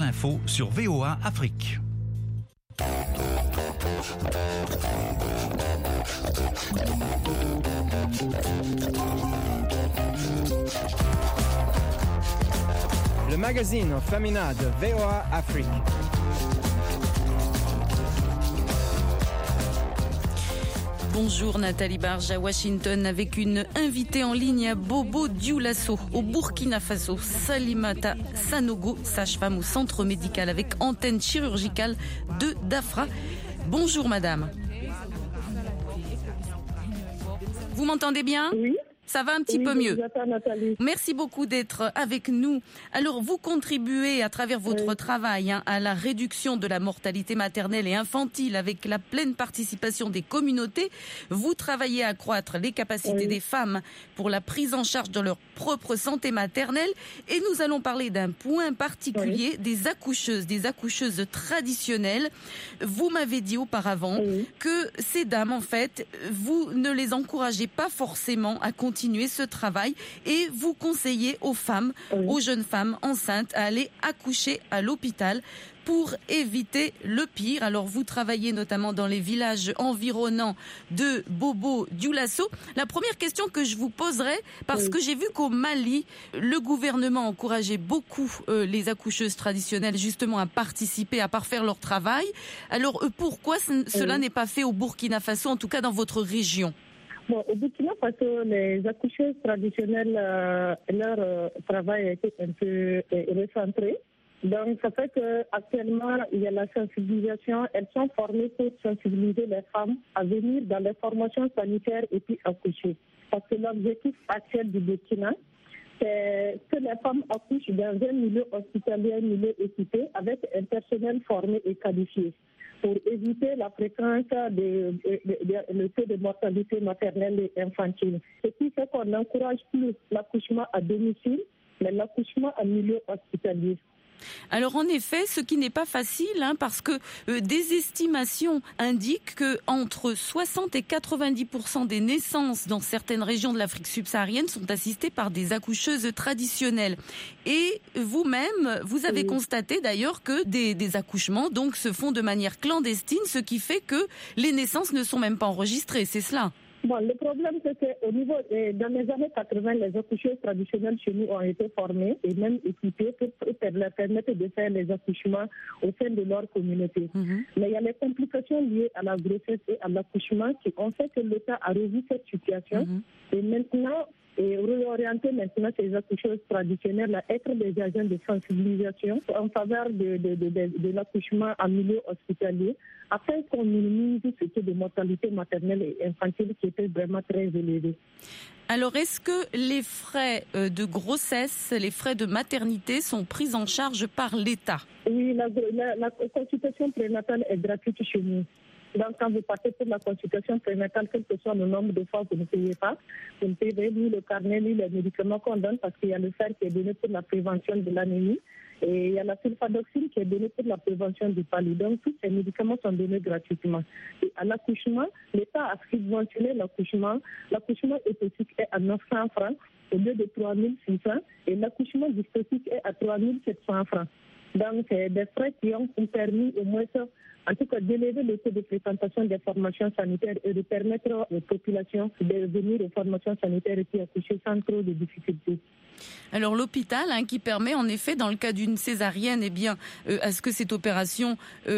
info sur VOA Afrique. Le magazine féminin de VOA Afrique. Bonjour Nathalie Barge à Washington avec une invitée en ligne à Bobo Dioulasso au Burkina Faso, Salimata Sanogo, sage-femme au centre médical avec antenne chirurgicale de Dafra. Bonjour madame. Vous m'entendez bien ? Oui. Ça va un petit peu mieux. Nathalie. Merci beaucoup d'être avec nous. Alors, vous contribuez à travers votre travail à la réduction de la mortalité maternelle et infantile avec la pleine participation des communautés. Vous travaillez à accroître les capacités des femmes pour la prise en charge de leur propre santé maternelle. Et nous allons parler d'un point particulier, des accoucheuses traditionnelles. Vous m'avez dit auparavant que ces dames, en fait, vous ne les encouragez pas forcément à continuer ce travail et vous conseillez aux femmes, aux jeunes femmes enceintes à aller accoucher à l'hôpital pour éviter le pire. Alors vous travaillez notamment dans les villages environnants de Bobo Dioulasso. La première question que je vous poserai, parce que j'ai vu qu'au Mali, le gouvernement encourageait beaucoup les accoucheuses traditionnelles justement à participer, à parfaire leur travail. Alors pourquoi cela n'est pas fait au Burkina Faso, en tout cas dans votre région ? Bon, au Burkina Faso, les accoucheuses traditionnelles, leur travail a été un peu recentré. Donc, ça fait qu'actuellement, il y a la sensibilisation. Elles sont formées pour sensibiliser les femmes à venir dans les formations sanitaires et puis accoucher. Parce que l'objectif actuel du Burkina, c'est que les femmes accouchent dans un milieu hospitalier, un milieu équipé, avec un personnel formé et qualifié, pour éviter la fréquence le taux de mortalité maternelle et infantile. Ce qui fait qu'on n'encourage plus l'accouchement à domicile, mais l'accouchement en milieu hospitalier. Alors en effet, ce qui n'est pas facile, parce que des estimations indiquent que entre 60 et 90% des naissances dans certaines régions de l'Afrique subsaharienne sont assistées par des accoucheuses traditionnelles. Et vous-même, vous avez constaté d'ailleurs que des accouchements donc se font de manière clandestine, ce qui fait que les naissances ne sont même pas enregistrées, c'est cela ? Bon, le problème, c'est qu'au niveau, dans les années 80, les accoucheuses traditionnelles chez nous ont été formées et même équipées pour leur permettre de faire les accouchements au sein de leur communauté. Mais il y a les complications liées à la grossesse et à l'accouchement qui ont fait que l'État a revu cette situation et maintenant, et réorienter maintenant ces accoucheuses traditionnelles à être des agents de sensibilisation en faveur de l'accouchement en milieu hospitalier, afin qu'on minimise ce taux de mortalité maternelle et infantile qui était vraiment très élevé. Alors, est-ce que les frais de grossesse, les frais de maternité sont pris en charge par l'État ? Oui, la consultation prénatale est gratuite chez nous. Donc, quand vous partez pour la consultation prénatale, quel que soit le nombre de fois, vous ne payez pas. Vous ne payez ni le carnet, ni les médicaments qu'on donne, parce qu'il y a le fer qui est donné pour la prévention de l'anémie. Et il y a la sulfadoxine qui est donnée pour la prévention du palud. Donc, tous ces médicaments sont donnés gratuitement. Et à l'accouchement, l'État a subventionné l'accouchement. L'accouchement esthétique est à 900 francs au lieu de 3 600. Et l'accouchement dystocique est à 3 700 francs. Donc, c'est des frais qui ont permis au moins, en tout cas, d'élever le taux de fréquentation des formations sanitaires et de permettre aux populations de venir aux formations sanitaires et puis accoucher sans trop de difficultés. Alors l'hôpital qui permet en effet dans le cas d'une césarienne à ce que cette opération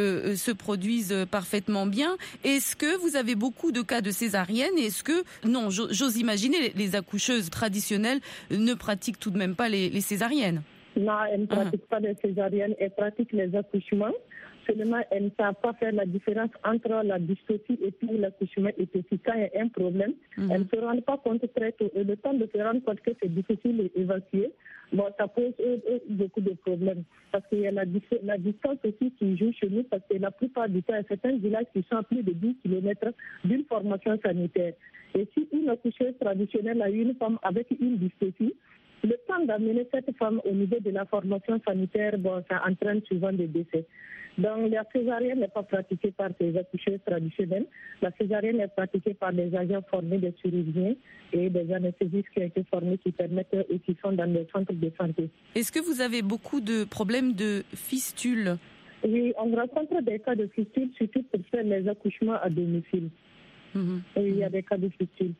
se produise parfaitement bien. Est-ce que vous avez beaucoup de cas de césarienne? Est-ce que, non, j'ose imaginer, les accoucheuses traditionnelles ne pratiquent tout de même pas les césariennes? Non, elles ne pratiquent pas les césariennes, elles pratiquent les accouchements. Seulement, elles ne savent pas faire la différence entre la dystocie et puis l'accouchement esthétique. Quand il y a un problème, elles ne se rendent pas compte très tôt. Et le temps de se rendre compte que c'est difficile d'évacuer, bon, ça pose beaucoup de problèmes. Parce qu'il y a la distance aussi qui joue chez nous, parce que la plupart du temps, il y a certains villages qui sont à plus de 10 km d'une formation sanitaire. Et si une accoucheuse traditionnelle a une femme avec une dystocie, Le temps d'amener cette femme au niveau de la formation sanitaire, ça entraîne souvent des décès. Donc, la césarienne n'est pas pratiquée par ces accoucheuses traditionnelles. La césarienne est pratiquée par des agents formés, des chirurgiens et des anesthésistes qui ont été formés, qui permettent et qui sont dans les centres de santé. Est-ce que vous avez beaucoup de problèmes de fistules? Oui, on rencontre des cas de fistules, surtout pour faire les accouchements à domicile. Il y a des cas de fistules.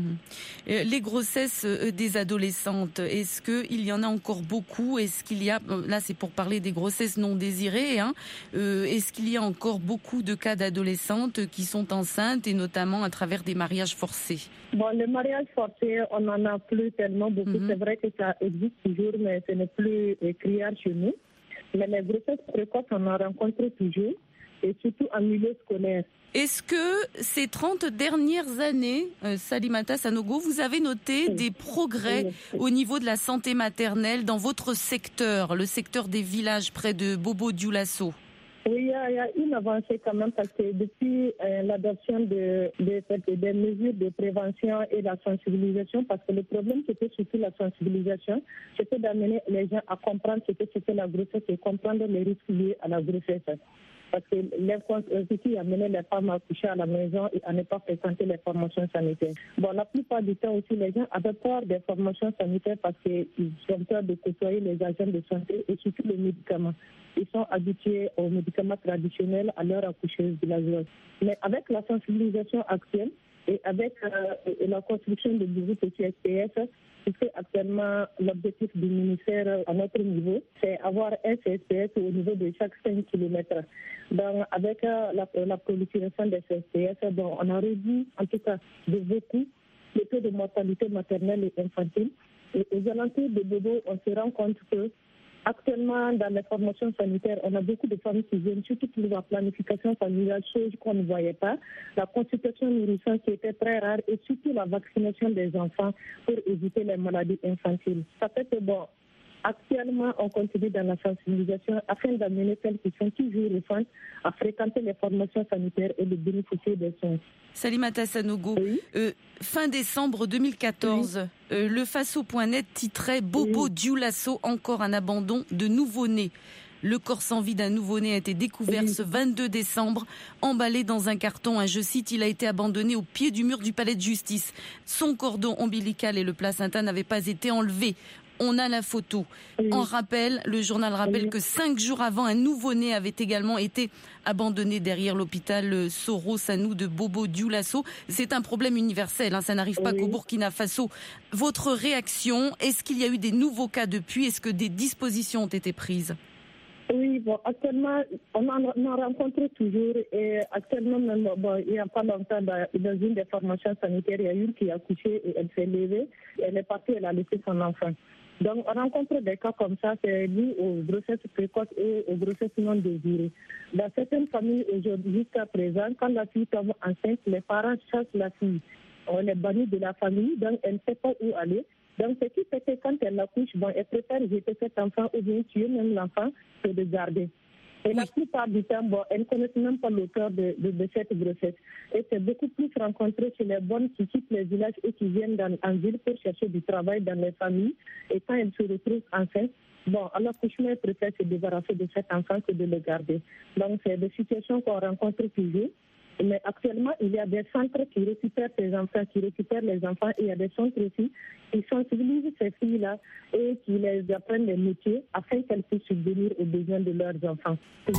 Les grossesses des adolescentes, est-ce qu'il y en a encore beaucoup? Est-ce qu'il y a, là c'est pour parler des grossesses non désirées, est-ce qu'il y a encore beaucoup de cas d'adolescentes qui sont enceintes et notamment à travers des mariages forcés? Bon, le mariage forcé, on n'en a plus tellement beaucoup. C'est vrai que ça existe toujours, mais ce n'est plus criard chez nous. Mais les grossesses précoces, on en rencontre toujours, et surtout en milieu scolaire. Est-ce que ces 30 dernières années, Salimata Sanogo, vous avez noté des progrès au niveau de la santé maternelle dans votre secteur, le secteur des villages près de Bobo-Dioulasso? Oui, il y a une avancée quand même parce que depuis l'adoption des mesures de prévention et la sensibilisation, parce que le problème c'était surtout la sensibilisation, c'était d'amener les gens à comprendre ce que c'était la grossesse et comprendre les risques liés à la grossesse. Parce que l'inconstitut amenait les femmes à coucher à la maison et à ne pas fréquenter les formations sanitaires. Bon, la plupart du temps aussi, les gens avaient peur des formations sanitaires parce qu'ils ont peur de côtoyer les agents de santé et surtout les médicaments. Ils sont habitués aux médicaments traditionnels à leur accoucheuse villageoise. Mais avec la sensibilisation actuelle et avec la construction de nouveaux petits SPS, c'est actuellement l'objectif du ministère à notre niveau, c'est avoir un CSPS au niveau de chaque 5 km. Donc, avec la prolifération des CSPS, on a réduit en tout cas de beaucoup le taux de mortalité maternelle et infantile. Et aux alentours de Bobo, on se rend compte que actuellement, dans les formations sanitaires, on a beaucoup de familles qui viennent, surtout pour la planification familiale, chose qu'on ne voyait pas, la consultation nourrissante qui était très rare et surtout la vaccination des enfants pour éviter les maladies infantiles. Ça fait que actuellement, on continue dans la sensibilisation afin d'amener celles qui sont toujours récentes à fréquenter les formations sanitaires et de bénéficier des soins. Salimata Sanogo, oui. Fin décembre 2014, oui. Le Faso.net titrait « Bobo Dioulasso, encore un abandon de nouveau-né ». Le corps sans vie d'un nouveau-né a été découvert ce 22 décembre, emballé dans un carton. Je cite, il a été abandonné au pied du mur du palais de justice. Son cordon ombilical et le placenta n'avaient pas été enlevés. On a la photo. En rappel, le journal rappelle que 5 jours avant, un nouveau-né avait également été abandonné derrière l'hôpital Soro Sanou de Bobo Dioulasso. C'est un problème universel, ça n'arrive pas qu'au Burkina Faso. Votre réaction, est-ce qu'il y a eu des nouveaux cas depuis? Est-ce que des dispositions ont été prises? Oui, actuellement, on en rencontre toujours. Et actuellement, même, il n'y a pas longtemps, dans une des formations sanitaires, il y a une qui a accouché et elle s'est levée. Elle est partie, elle a laissé son enfant. Donc, on rencontre des cas comme ça, c'est lié aux grossesses précoces et aux grossesses non désirées. Dans certaines familles, aujourd'hui, jusqu'à présent, quand la fille tombe enceinte, les parents chassent la fille. On est banni de la famille, donc elle ne sait pas où aller. Donc, ce qui fait que quand elle accouche, elle préfère jeter cet enfant ou bien tuer même l'enfant que de garder. Et la plupart du temps, elles ne connaissent même pas l'auteur de cette grossesse. Et c'est beaucoup plus rencontré chez les bonnes qui quittent les villages et qui viennent en ville pour chercher du travail dans les familles. Et quand elles se retrouvent enceintes, à l'accouchement, elles préfèrent se débarrasser de cet enfant que de le garder. Donc, c'est des situations qu'on rencontre toujours. Mais actuellement, il y a des centres qui récupèrent ces enfants, qui récupèrent les enfants. Et il y a des centres aussi qui sensibilisent ces filles-là et qui les apprennent les métiers afin qu'elles puissent subvenir aux besoins de leurs enfants.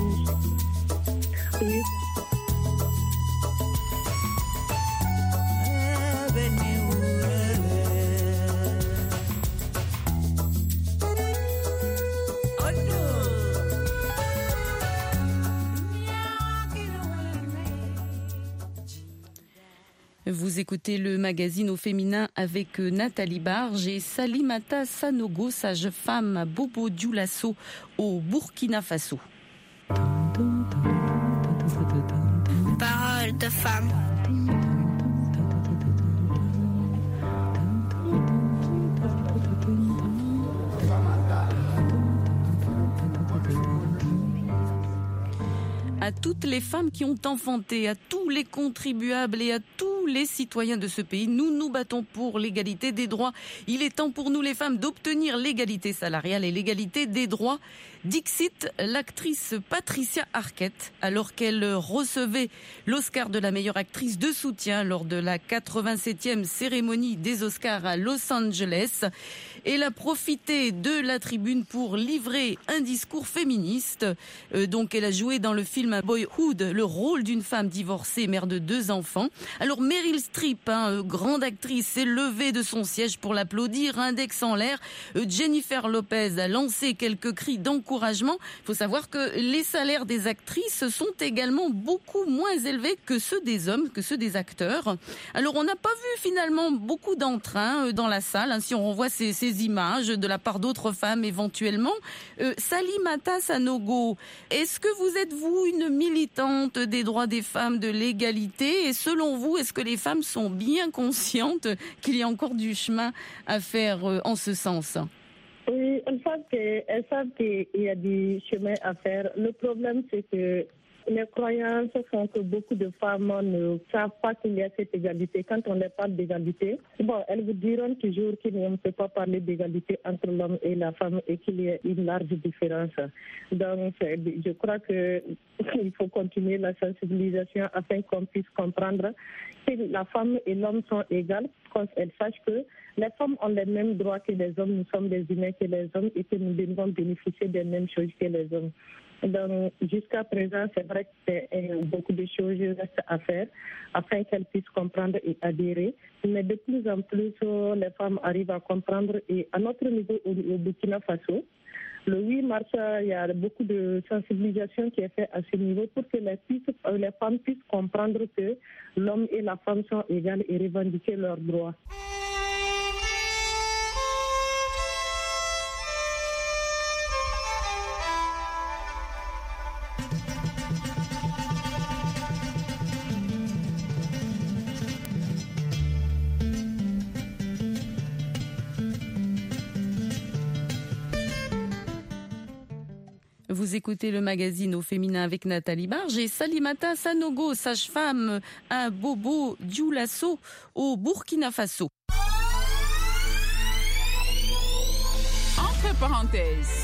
Oui. Vous écoutez le magazine au féminin avec Nathalie Barge et Salimata Sanogo, sage-femme à Bobo Dioulasso au Burkina Faso. Parole de femme. À toutes les femmes qui ont enfanté, à tous les contribuables et à tous les citoyens de ce pays. Nous nous battons pour l'égalité des droits. Il est temps pour nous les femmes d'obtenir l'égalité salariale et l'égalité des droits. Dixit l'actrice Patricia Arquette alors qu'elle recevait l'Oscar de la meilleure actrice de soutien lors de la 87e cérémonie des Oscars à Los Angeles. Elle a profité de la tribune pour livrer un discours féministe. Donc elle a joué dans le film Boyhood le rôle d'une femme divorcée, mère de 2 enfants. Alors Meryl Streep, grande actrice, s'est levée de son siège pour l'applaudir, index en l'air. Jennifer Lopez a lancé quelques cris d'encouragement. Il faut savoir que les salaires des actrices sont également beaucoup moins élevés que ceux des hommes, que ceux des acteurs. Alors on n'a pas vu finalement beaucoup d'entrain dans la salle, si on revoit ces images de la part d'autres femmes éventuellement. Salimata Sanogo, est-ce que vous êtes une militante des droits des femmes, de l'égalité, et selon vous, est-ce que les femmes sont bien conscientes qu'il y a encore du chemin à faire en ce sens? Oui, elles savent qu'il y a du chemin à faire. Le problème, c'est que les croyances font que beaucoup de femmes ne savent pas qu'il y a cette égalité. Quand on leur parle d'égalité, elles vous diront toujours qu'il ne peut pas parler d'égalité entre l'homme et la femme et qu'il y a une large différence. Donc, je crois qu'il faut continuer la sensibilisation afin qu'on puisse comprendre que la femme et l'homme sont égales, qu'elles sachent que les femmes ont les mêmes droits que les hommes, nous sommes des humains que les hommes et que nous devons bénéficier des mêmes choses que les hommes. Donc, jusqu'à présent, c'est vrai que beaucoup de choses restent à faire afin qu'elles puissent comprendre et adhérer. Mais de plus en plus, les femmes arrivent à comprendre. Et à notre niveau, au Burkina Faso, le 8 mars, il y a beaucoup de sensibilisation qui est faite à ce niveau pour que les femmes puissent comprendre que l'homme et la femme sont égales et revendiquer leurs droits. Vous écoutez le magazine au féminin avec Nathalie Barge et Salimata Sanogo, sage-femme à Bobo Dioulasso au Burkina Faso. Entre parenthèses.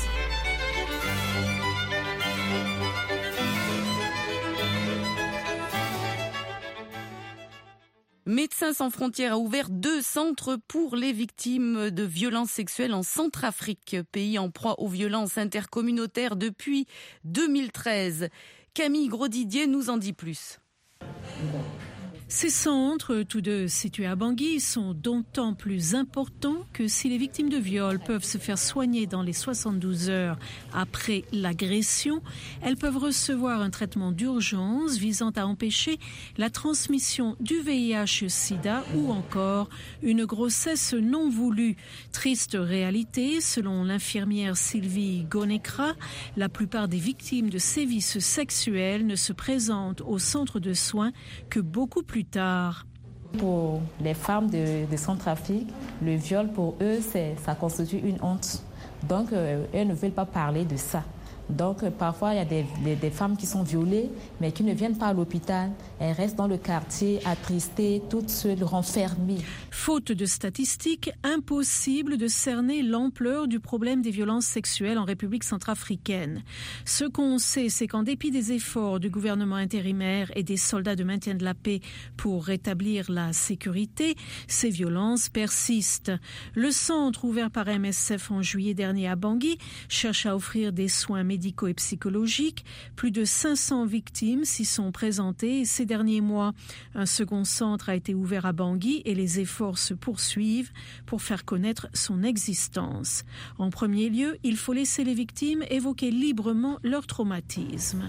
Médecins sans frontières a ouvert 2 centres pour les victimes de violences sexuelles en Centrafrique, pays en proie aux violences intercommunautaires depuis 2013. Camille Grosdidier nous en dit plus. Ces centres, tous 2 situés à Bangui, sont d'autant plus importants que si les victimes de viol peuvent se faire soigner dans les 72 heures après l'agression, elles peuvent recevoir un traitement d'urgence visant à empêcher la transmission du VIH-Sida ou encore une grossesse non voulue. Triste réalité, selon l'infirmière Sylvie Gonekra, la plupart des victimes de sévices sexuels ne se présentent au centre de soins que beaucoup plus tard. Pour les femmes de Centrafrique, le viol pour eux, ça constitue une honte. Donc, elles ne veulent pas parler de ça. Donc, parfois, il y a des femmes qui sont violées, mais qui ne viennent pas à l'hôpital. Elles restent dans le quartier, attristées, toutes seules, renfermées. Faute de statistiques, impossible de cerner l'ampleur du problème des violences sexuelles en République centrafricaine. Ce qu'on sait, c'est qu'en dépit des efforts du gouvernement intérimaire et des soldats de maintien de la paix pour rétablir la sécurité, ces violences persistent. Le centre ouvert par MSF en juillet dernier à Bangui cherche à offrir des soins médicaux et psychologiques. Plus de 500 victimes s'y sont présentées ces derniers mois. Un second centre a été ouvert à Bangui et les efforts se poursuivent pour faire connaître son existence. En premier lieu, il faut laisser les victimes évoquer librement leur traumatisme.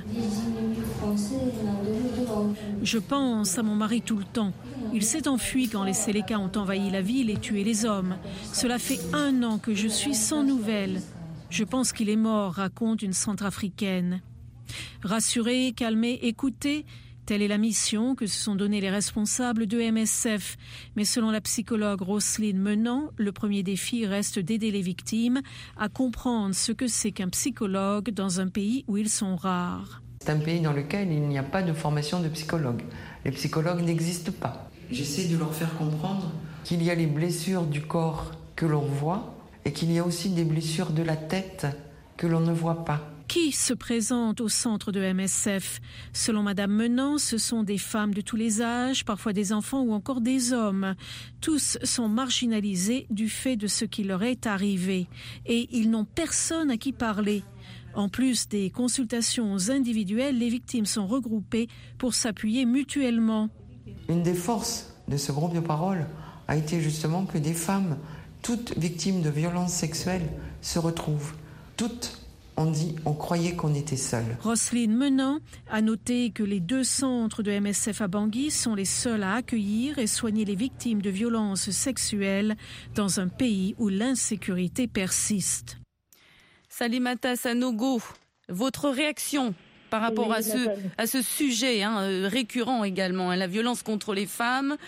Je pense à mon mari tout le temps. Il s'est enfui quand les Séléka ont envahi la ville et tué les hommes. Cela fait 1 an que je suis sans nouvelles. Je pense qu'il est mort, raconte une Centrafricaine. Rassurer, calmer, écouter, telle est la mission que se sont donnés les responsables de MSF. Mais selon la psychologue Roselyne Menant, le premier défi reste d'aider les victimes à comprendre ce que c'est qu'un psychologue dans un pays où ils sont rares. C'est un pays dans lequel il n'y a pas de formation de psychologue. Les psychologues n'existent pas. j'essaie de leur faire comprendre qu'il y a les blessures du corps que l'on voit et qu'il y a aussi des blessures de la tête que l'on ne voit pas. Qui se présente au centre de MSF? Selon Madame Menant, ce sont des femmes de tous les âges, parfois des enfants ou encore des hommes. Tous sont marginalisés du fait de ce qui leur est arrivé et ils n'ont personne à qui parler. En plus des consultations individuelles, les victimes sont regroupées pour s'appuyer mutuellement. Une des forces de ce groupe de parole a été justement que des femmes, toutes victimes de violences sexuelles, se retrouvent. Toutes on croyait qu'on était seuls. Roselyne Menant a noté que les 2 centres de MSF à Bangui sont les seuls à accueillir et soigner les victimes de violences sexuelles dans un pays où l'insécurité persiste. Salimata Sanogo, votre réaction par rapport à ce sujet récurrent également, la violence contre les femmes.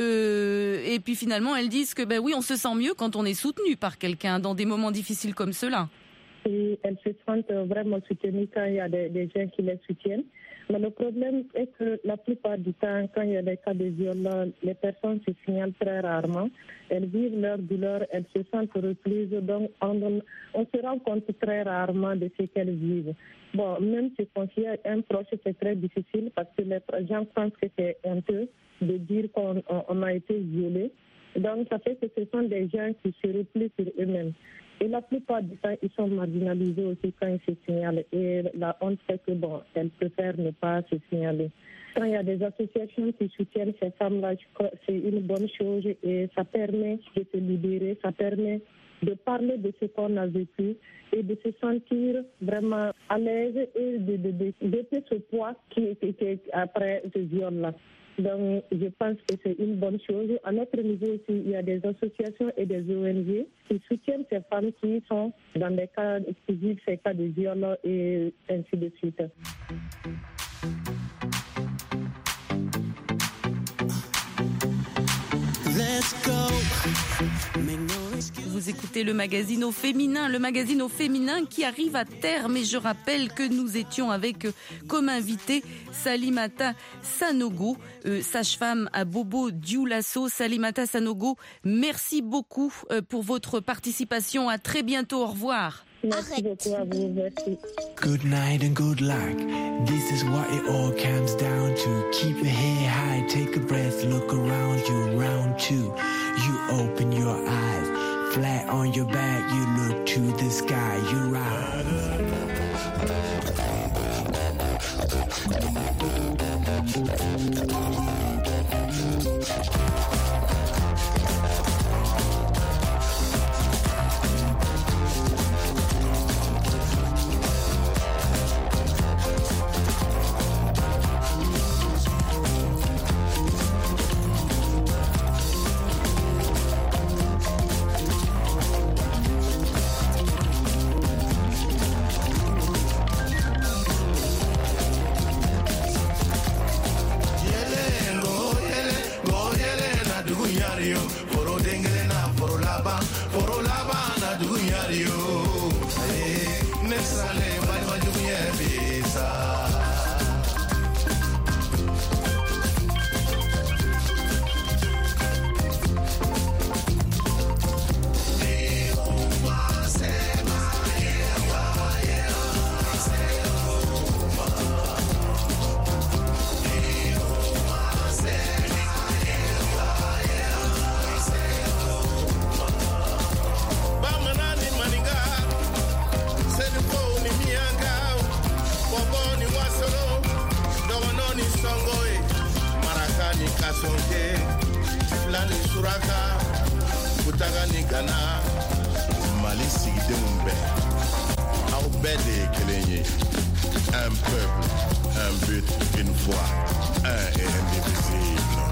Et puis finalement, elles disent que oui, on se sent mieux quand on est soutenu par quelqu'un dans des moments difficiles comme ceux-là. Et elles se sentent vraiment soutenues quand il y a des gens qui les soutiennent. Mais le problème est que la plupart du temps, quand il y a des cas de viol, les personnes se signalent très rarement. Elles vivent leur douleur, elles se sentent reprises. Donc, on se rend compte très rarement de ce qu'elles vivent. Bon, même se confier à un proche, c'est très difficile parce que les gens pensent que c'est honteux de dire qu'on a été violé. Donc, ça fait que ce sont des gens qui se replient sur eux-mêmes. Et la plupart du temps, ils sont marginalisés aussi quand ils se signalent. Et la honte fait que, elles préfèrent ne pas se signaler. Quand il y a des associations qui soutiennent ces femmes-là, c'est une bonne chose et ça permet de se libérer, ça permet de parler de ce qu'on a vécu et de se sentir vraiment à l'aise et de ce poids qui était après ce viol-là. Donc, je pense que c'est une bonne chose. À notre niveau aussi, il y a des associations et des ONG qui soutiennent ces femmes qui sont dans des cas, qui vivent ces cas de viol et ainsi de suite. Let's go. Vous écoutez le magazine au féminin qui arrive à terme et je rappelle que nous étions avec comme invité Salimata Sanogo, sage-femme à Bobo Dioulasso. Salimata Sanogo, merci beaucoup pour votre participation. À très bientôt, au revoir. Merci beaucoup à vous, merci. Good night and good luck. This is what it all comes down to. Keep your head high, take a breath, look around you, round 2. You open your eyes, flat on your back, you look to the sky, you rise. Mali sigidenw bɛɛ aw bɛɛ de ye kelen ye un peuple un but une foi un et indivisible.